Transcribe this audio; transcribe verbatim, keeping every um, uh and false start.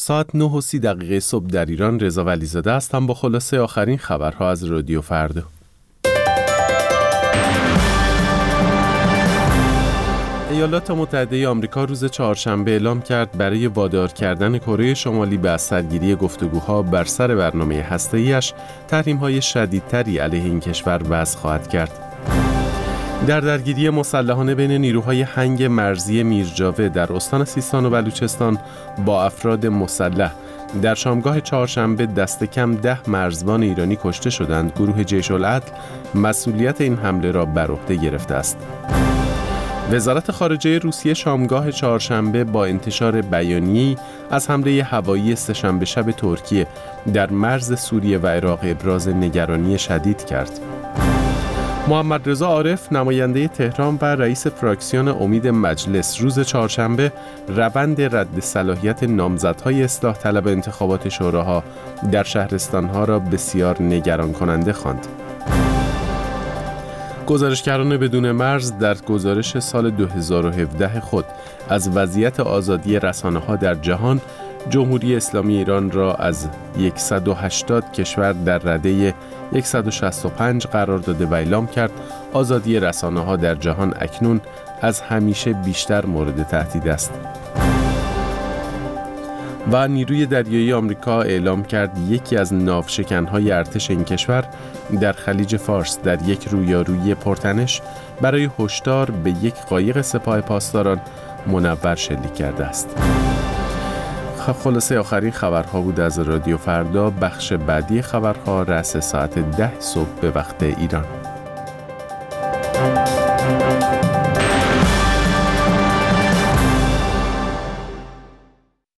ساعت نه و سی دقیقه صبح در ایران. رضا ولیزاده هستم با خلاصه آخرین خبرها از رادیو فردا. ایالات متحده آمریکا روز چهارشنبه اعلام کرد برای وادار کردن کره شمالی به از سرگیری گفتگوها بر سر برنامه هسته‌ایش تحریم‌های شدیدتری علیه این کشور وضع خواهد کرد. در درگیری مسلحانه بین نیروهای هنگ مرزی میرجاوه در استان سیستان و بلوچستان با افراد مسلح در شامگاه چهارشنبه دست کم ده مرزبان ایرانی کشته شدند. گروه جیش العدل مسئولیت این حمله را بر عهده گرفته است. وزارت خارجه روسیه شامگاه چهارشنبه با انتشار بیانیه‌ای از حمله هوایی سه‌شنبه شب ترکیه در مرز سوریه و عراق ابراز نگرانی شدید کرد. محمد رضا عارف نماینده تهران و رئیس فراکسیون امید مجلس روز چهارشنبه روند رد صلاحیت نامزدهای اصلاح طلب انتخابات شوراها در شهرستانها را بسیار نگران کننده خواند. گزارشگران بدون مرز در گزارش سال دو هزار و هفده خود از وضعیت آزادی رسانه‌ها در جهان، جمهوری اسلامی ایران را از صد و هشتاد کشور در رده صد و شصت و پنج قرار داده و اعلام کرد آزادی رسانه‌ها در جهان اکنون از همیشه بیشتر مورد تهدید است. و نیروی دریایی آمریکا اعلام کرد یکی از ناوشکن‌های ارتش این کشور در خلیج فارس در یک رویارویی پرتنش برای هشدار به یک قایق سپاه پاسداران منور شلیک کرده است. خلاصه آخرین خبرها بود از رادیو فردا. بخش بعدی خبرها رأس ساعت ده صبح به وقت ایران.